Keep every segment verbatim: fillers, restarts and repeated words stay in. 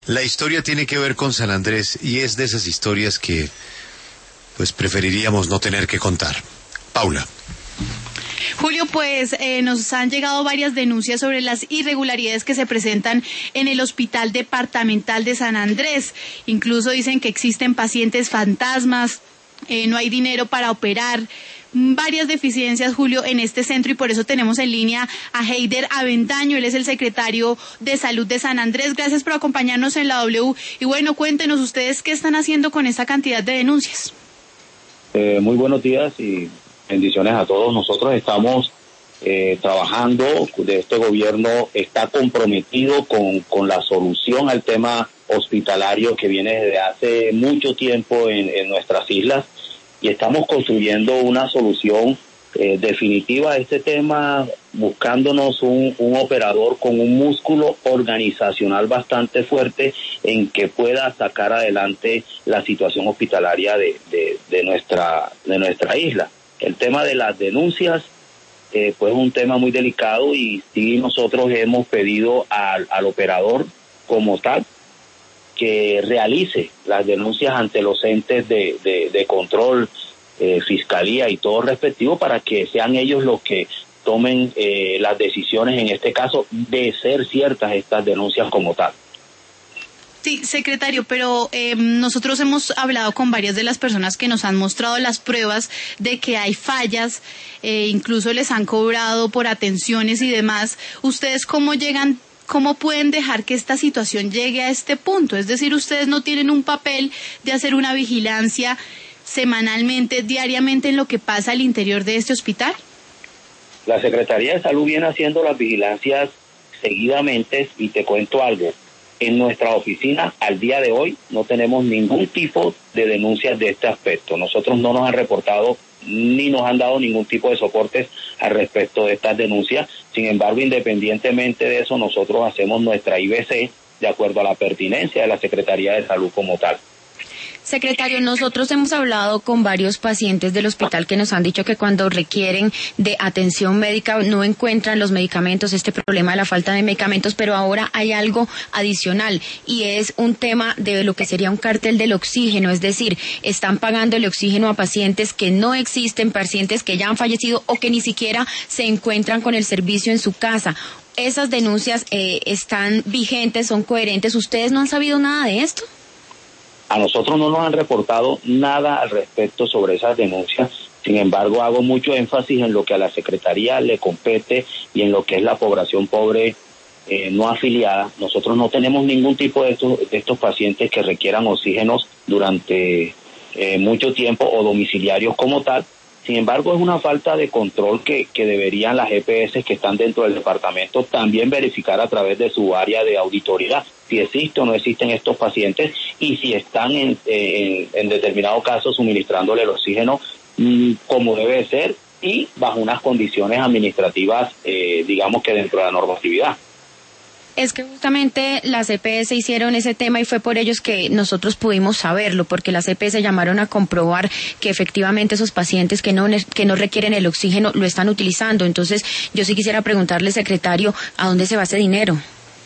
La historia tiene que ver con San Andrés y es de esas historias que pues preferiríamos no tener que contar. Paula. Julio, pues eh, nos han llegado varias denuncias sobre las irregularidades que se presentan en el Hospital Departamental de San Andrés. Incluso dicen que existen pacientes fantasmas, eh, no hay dinero para operar, varias deficiencias, Julio, en este centro, y por eso tenemos en línea a Heider Avendaño. Él es el secretario de Salud de San Andrés. Gracias por acompañarnos en la W. Y bueno, cuéntenos ustedes qué están haciendo con esta cantidad de denuncias. Eh, muy buenos días y bendiciones a todos. Nosotros estamos eh, trabajando, de este gobierno está comprometido con, con la solución al tema hospitalario que viene desde hace mucho tiempo en, en nuestras islas, y estamos construyendo una solución eh, definitiva a este tema, buscándonos un, un operador con un músculo organizacional bastante fuerte en que pueda sacar adelante la situación hospitalaria de, de, de nuestra de nuestra isla. El tema de las denuncias eh, pues es un tema muy delicado, y sí nosotros hemos pedido al, al operador como tal que realice las denuncias ante los entes de, de, de control, eh, fiscalía y todo respectivo, para que sean ellos los que tomen eh, las decisiones en este caso de ser ciertas estas denuncias como tal. Sí, secretario, pero eh, nosotros hemos hablado con varias de las personas que nos han mostrado las pruebas de que hay fallas, eh, incluso les han cobrado por atenciones y demás. ¿Ustedes cómo llegan, cómo pueden dejar que esta situación llegue a este punto? Es decir, ustedes no tienen un papel de hacer una vigilancia semanalmente, diariamente, en lo que pasa al interior de este hospital. La Secretaría de Salud viene haciendo las vigilancias seguidamente, y te cuento algo. En nuestra oficina, al día de hoy, no tenemos ningún tipo de denuncias de este aspecto. Nosotros no nos han reportado ni nos han dado ningún tipo de soportes al respecto de estas denuncias. Sin embargo, independientemente de eso, nosotros hacemos nuestra I B C de acuerdo a la pertinencia de la Secretaría de Salud como tal. Secretario, nosotros hemos hablado con varios pacientes del hospital que nos han dicho que cuando requieren de atención médica no encuentran los medicamentos, este problema de la falta de medicamentos, pero ahora hay algo adicional, y es un tema de lo que sería un cartel del oxígeno, es decir, están pagando el oxígeno a pacientes que no existen, pacientes que ya han fallecido o que ni siquiera se encuentran con el servicio en su casa. ¿Esas denuncias eh, están vigentes, son coherentes? ¿Ustedes no han sabido nada de esto? A nosotros no nos han reportado nada al respecto sobre esas denuncias. Sin embargo, hago mucho énfasis en lo que a la Secretaría le compete y en lo que es la población pobre eh, no afiliada. Nosotros no tenemos ningún tipo de estos, de estos pacientes que requieran oxígenos durante eh, mucho tiempo o domiciliarios como tal. Sin embargo, es una falta de control que, que deberían las E P S que están dentro del departamento también verificar a través de su área de auditoría si existe o no existen estos pacientes, y si están en, en, en determinado caso suministrándole el oxígeno mmm, como debe ser y bajo unas condiciones administrativas, eh, digamos que dentro de la normatividad. Es que justamente las E P S hicieron ese tema y fue por ellos que nosotros pudimos saberlo, porque las E P S llamaron a comprobar que efectivamente esos pacientes que no que no requieren el oxígeno lo están utilizando. Entonces, yo sí quisiera preguntarle, secretario, ¿a dónde se va ese dinero?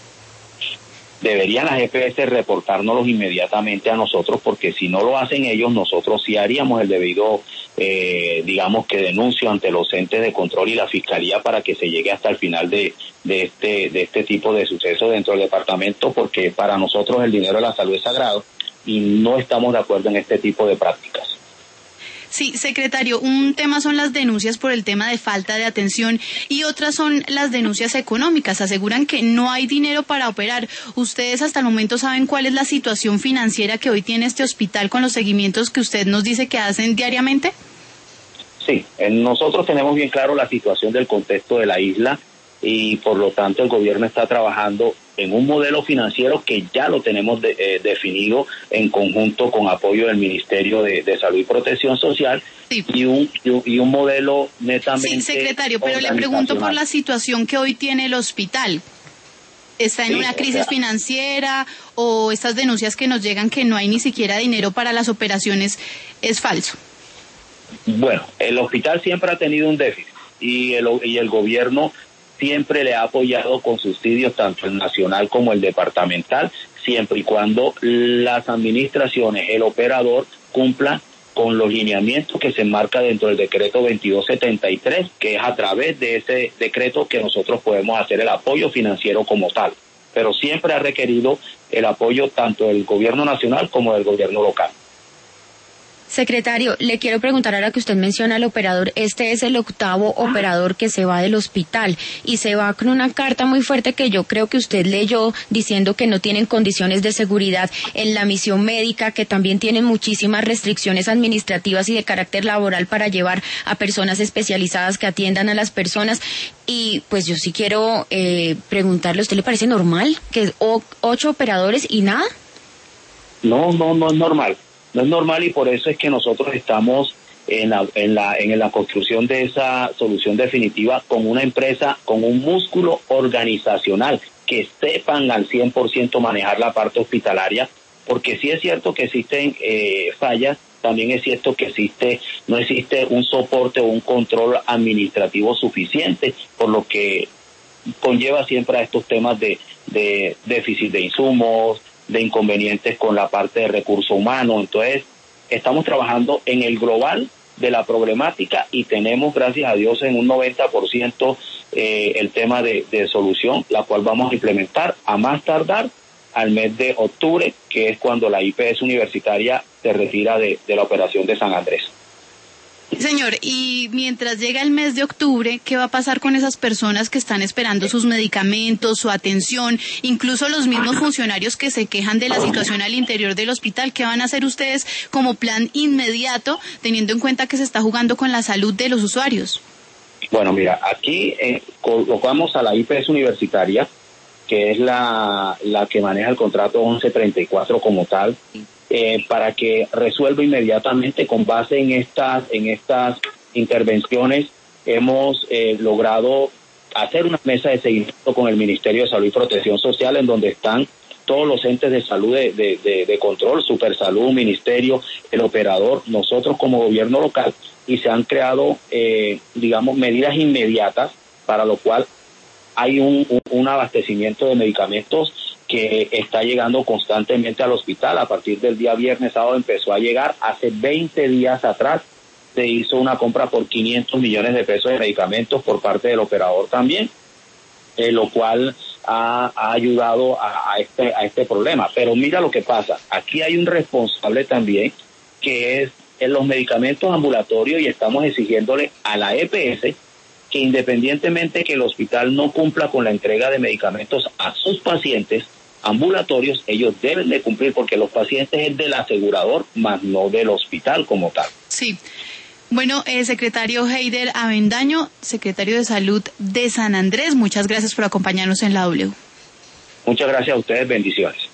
Deberían las E P S reportárnoslos inmediatamente a nosotros, porque si no lo hacen ellos, nosotros sí haríamos el debido, eh, digamos que denuncio ante los entes de control y la fiscalía para que se llegue hasta el final de, de este de este tipo de sucesos dentro del departamento, porque para nosotros el dinero de la salud es sagrado y no estamos de acuerdo en este tipo de prácticas. Sí, secretario, un tema son las denuncias por el tema de falta de atención y otras son las denuncias económicas. Aseguran que no hay dinero para operar. ¿Ustedes hasta el momento saben cuál es la situación financiera que hoy tiene este hospital con los seguimientos que usted nos dice que hacen diariamente? Sí, nosotros tenemos bien claro la situación del contexto de la isla, y por lo tanto el gobierno está trabajando en un modelo financiero que ya lo tenemos de, eh, definido en conjunto con apoyo del Ministerio de, de Salud y Protección Social, sí. y, un, y, un, y un modelo netamente... Sí, secretario, pero le pregunto por la situación que hoy tiene el hospital. ¿Está en sí, una crisis o sea, financiera o estas denuncias que nos llegan que no hay ni siquiera dinero para las operaciones es falso? Bueno, el hospital siempre ha tenido un déficit y el, y el gobierno siempre le ha apoyado con subsidios, tanto el nacional como el departamental. siempre y cuando las administraciones, el operador, cumplan con los lineamientos que se enmarca dentro del decreto veintidós setenta y tres, que es a través de ese decreto que nosotros podemos hacer el apoyo financiero como tal. Pero siempre ha requerido el apoyo tanto del gobierno nacional como del gobierno local. Secretario, le quiero preguntar, ahora que usted menciona al operador, este es el octavo operador que se va del hospital y se va con una carta muy fuerte que yo creo que usted leyó diciendo que no tienen condiciones de seguridad en la misión médica, que también tienen muchísimas restricciones administrativas y de carácter laboral para llevar a personas especializadas que atiendan a las personas. Y pues yo sí quiero eh, preguntarle, ¿a usted le parece normal que o, ocho operadores y nada? No, no, no es normal. No es normal y por eso es que nosotros estamos en la, en la, en la construcción de esa solución definitiva con una empresa, con un músculo organizacional que sepan al cien por ciento manejar la parte hospitalaria, porque sí es cierto que existen eh, fallas, también es cierto que existe, no existe un soporte o un control administrativo suficiente, por lo que conlleva siempre a estos temas de, de déficit de insumos, de inconvenientes con la parte de recursos humanos. Entonces, estamos trabajando en el global de la problemática y tenemos, gracias a Dios, en un noventa por ciento eh, el tema de, de solución, la cual vamos a implementar a más tardar al mes de octubre, que es cuando la I P S universitaria se retira de, de la operación de San Andrés. Señor, y mientras llega el mes de octubre, ¿qué va a pasar con esas personas que están esperando sus medicamentos, su atención, incluso los mismos funcionarios que se quejan de la situación al interior del hospital? ¿Qué van a hacer ustedes como plan inmediato, teniendo en cuenta que se está jugando con la salud de los usuarios? Bueno, mira, aquí eh, colocamos a la I P S universitaria, que es la, la que maneja el contrato once treinta y cuatro como tal, Eh, para que resuelva inmediatamente. Con base en estas en estas intervenciones hemos eh, logrado hacer una mesa de seguimiento con el Ministerio de Salud y Protección Social, en donde están todos los entes de salud de, de, de, de control, Supersalud, Ministerio, el operador, nosotros como gobierno local, y se han creado eh, digamos medidas inmediatas, para lo cual hay un, un, un abastecimiento de medicamentos que está llegando constantemente al hospital. A partir del día viernes, sábado empezó a llegar. Hace veinte días atrás se hizo una compra por quinientos millones de pesos de medicamentos por parte del operador también, eh, lo cual ha, ha ayudado a, a, este, a este problema. Pero mira lo que pasa, aquí hay un responsable también, que es en los medicamentos ambulatorios, y estamos exigiéndole a la E P S que independientemente que el hospital no cumpla con la entrega de medicamentos a sus pacientes ambulatorios, ellos deben de cumplir, porque los pacientes es del asegurador, más no del hospital como tal. Sí. Bueno, eh, secretario Heider Avendaño, secretario de Salud de San Andrés, muchas gracias por acompañarnos en la W. Muchas gracias a ustedes, bendiciones.